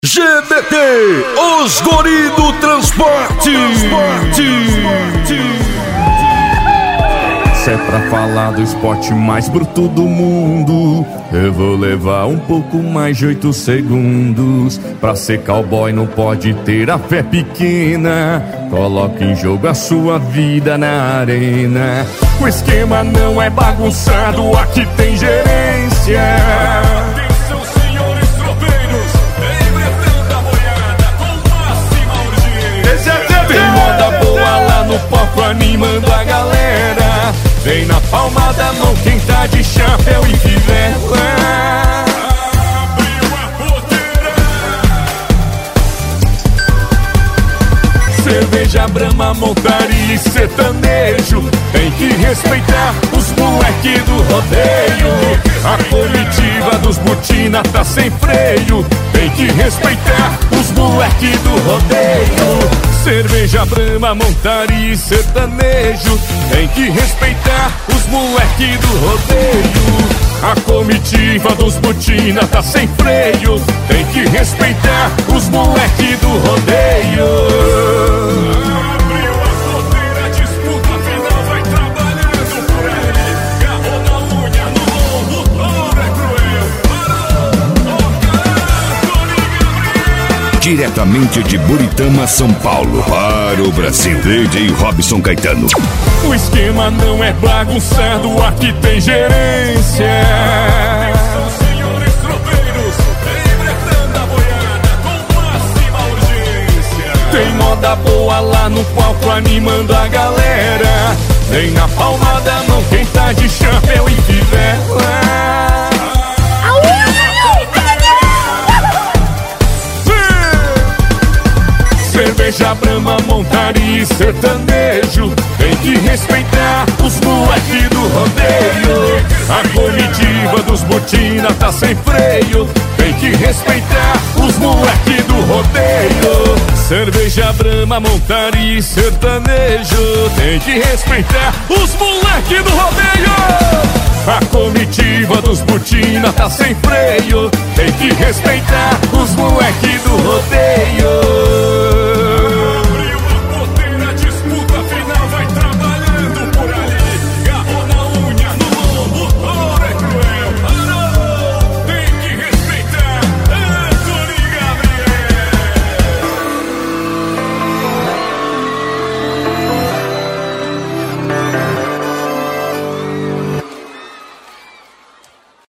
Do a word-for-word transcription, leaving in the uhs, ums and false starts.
G B T, os guri do transporte. Se é pra falar do esporte mais bruto do mundo, eu vou levar um pouco mais de oito segundos. Pra ser cowboy não pode ter a fé pequena. Coloque em jogo a sua vida na arena. O esquema não é bagunçado, aqui tem gerência. No palco animando a galera. Vem na palma da mão quem tá de chapéu e fivela. Abriu a porteira. Cerveja, Brahma, montaria e sertanejo. Tem que respeitar os moleque do rodeio. A comitiva dos Butina tá sem freio. Tem que respeitar os moleque do rodeio. Cerveja, Brahma, montaria e sertanejo. Tem que respeitar os moleque do rodeio. A comitiva dos Butina tá sem freio. Tem que respeitar os moleque do rodeio. Abriu a porteira, disputa final, vai trabalhando por ele. Garrou na unha, no lombo, touro é cruel. Parou, toca, Gabriel. Diretamente de Buritama, São Paulo, para o Brasil, D J Robson Caetano. O esquema não é bagunçado, aqui tem gerência. São senhores tropeiros, embretando a boiada com máxima urgência. Tem moda boa lá no palco animando a galera. Vem na palma da mão quem tá de chapéu e fivela. Cerveja, Brahma, montaria e sertanejo. Tem que respeitar os moleque do rodeio. A comitiva dos Butina tá sem freio. Tem que respeitar os moleque do rodeio. Cerveja, Brahma, montaria e sertanejo. Tem que respeitar os moleque do rodeio. A comitiva dos Butina tá sem freio. Tem que respeitar os moleque do rodeio.